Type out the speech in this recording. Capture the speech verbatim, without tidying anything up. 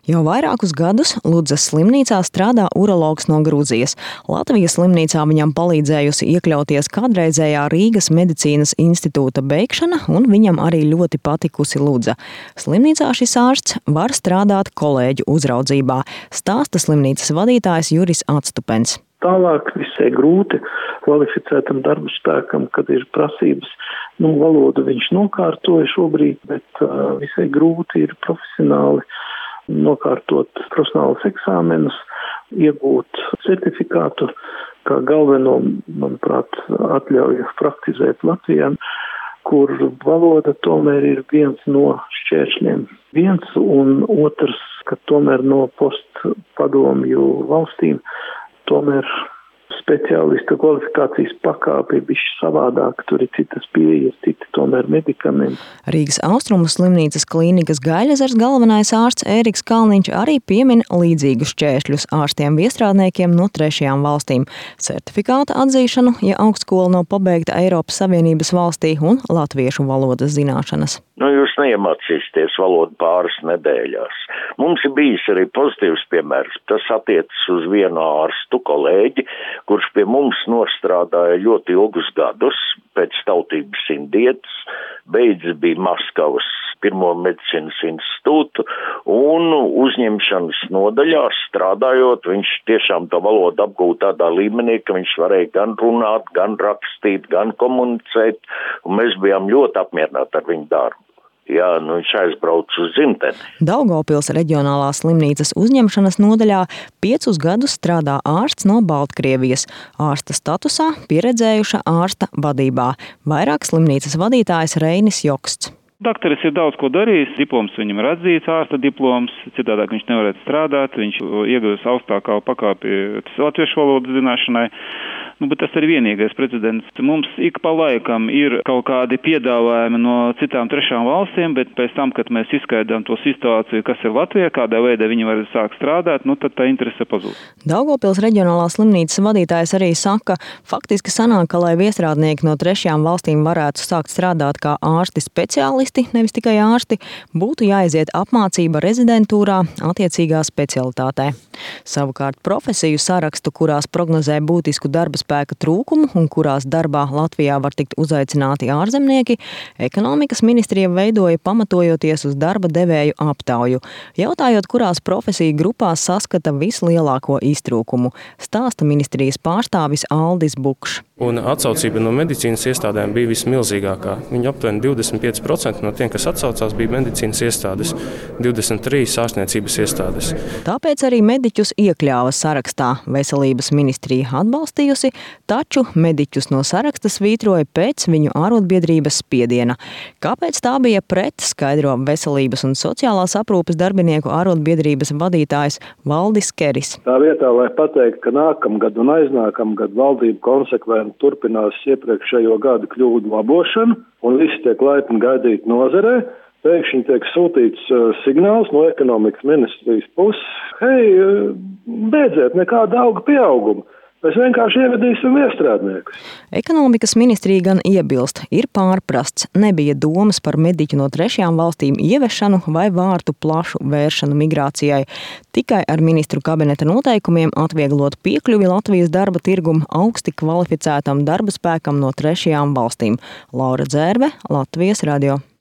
Jau vairākus gadus Ludzas slimnīcā strādā urologs no Grūzijas. Latvijas slimnīcā viņam palīdzējusi iekļauties kādreizējā Rīgas medicīnas institūta beigšana, un viņam arī ļoti patikusi Ludza. Slimnīcā šis ārsts var strādāt kolēģu uzraudzībā, stāsta slimnīcas vadītājs Juris Atstupens. Tālāk visai grūti kvalificētam darba spēkam, kad ir prasības. Nu, valodu viņš nokārtoja šobrīd, bet uh, visai grūti ir profesionāli nokārtot profesionālus eksāmenus, iegūt certifikātu, kā galveno, manuprāt, atļauju praktizēt Latvijā, kur valoda tomēr ir viens no šķēršļiem. Viens un otrs, ka tomēr no postpadomju valstīm tomēr speciālista kvalifikācijas pakāpe ir bišķi savādāk, tur ir citas pieejas, citi tomēr medikamenti. Rīgas Austrumu slimnīcas klīnikas Gaļezers galvenais ārsts Ēriks Kalniņš arī piemin līdzīgus šķēršļus ārstiem viestrādniekiem no trešajām valstīm. Certifikāta atzīšanu, ja augstskola nav pabeigta Eiropas Savienības valstī, un latviešu valodas zināšanas. Nu, jūs neiemācīsieties valodu pāris nedēļās. Mums ir bijis arī pozitīvs piemērs. Tas attiecas uz vienu ārstu kolēģi, kurš pie mums nostrādāja ļoti ilgus gadus, pēc tautības indietis, beidzis bija Maskavas pirmo medicīnas institūtu, un uzņemšanas nodaļā strādājot, viņš tiešām to valodu apgūta tādā līmenī, ka viņš varēja gan runāt, gan rakstīt, gan komunicēt, un mēs bijām ļoti apmierināti ar viņu darbu. Jā, nu viņš aizbrauc uz dzimteni. Daugavpils reģionālās slimnīcas uzņemšanas nodaļā piecus gadus strādā ārsts no Baltkrievijas, ārsta statusā pieredzējuša ārsta vadībā. Vairāk slimnīcas vadītājs Reinis Joksts. Dakteris ir daudz ko darījis, diploms viņam ir atzīts, ārsta diploms, citādāk viņš nevarētu strādāt, viņš iegūst augstākā pakāpi latviešu valodas zināšanai. Nu, bet tas ir vienīgais precedents. Mums ik pa laikam ir kaut kādi piedāvājumi no citām trešām valstīm, bet pēc tam, kad mēs izskaidām to situāciju, kas ir Latvijā, kādā veidā viņi var sākt strādāt, nu tad tā interese pazūd. Daugavpils reģionālās slimnīcas vadītājs arī saka, faktiski sanāk, ka, lai viestrādnieki no trešajām valstīm varētu sākt strādāt kā ārsti speciālisti, nevis tikai ārsti, būtu jāiziet apmācība rezidentūrā attiecīgā specialitātē. Savukārt profesiju sarakstu, kurās prognozē būtisku darba spēka trūkumu un kurās darbā Latvijā var tikt uzaicināti ārzemnieki, ekonomikas ministrija veidoja pamatojoties uz darba devēju aptauju, jautājot, kurās profesiju grupās saskata vislielāko iztrūkumu, stāsta ministrijas pārstāvis Aldis Bukšs. Un atsaucība no medicīnas iestādēm bija vismilzīgākā. Viņa aptuveni divdesmit pieci procenti no tiem, kas atsaucās, bija medicīnas iestādes, divdesmit trīs ārstniecības iestādes. Tāpēc arī mediķus iekļāva sarakstā. Veselības ministrija atbalstījusi, taču mediķus no saraksta svītroja pēc viņu ārotbiedrības spiediena. Kāpēc tā bija pret, skaidro Veselības un sociālās aprūpes darbinieku ārotbiedrības vadītājs Valdis Keris. Tā vietā, lai pateikt, ka nākamgad un aiznākamgad valdība konsekventi turpinās iepriekšējo gadu kļūdu labošanu un visi tiek laipni gaidīti nozarē, pēkšņi tiek sūtīts signāls no ekonomikas ministrijas puses, hei, beidziet, nekāda auga pieauguma. Mēs vienkārši ievedīsim viestrādniekus. Ekonomikas ministrija gan iebilst, ir pārprasts, nebija domas par mediķu no trešajām valstīm ievešanu vai vārtu plašu vēršanu migrācijai. Tikai ar ministru kabineta noteikumiem atvieglot piekļuvi Latvijas darba tirgumu augsti kvalificētam darba spēkam no trešajām valstīm. Laura Dzērve, Latvijas radio.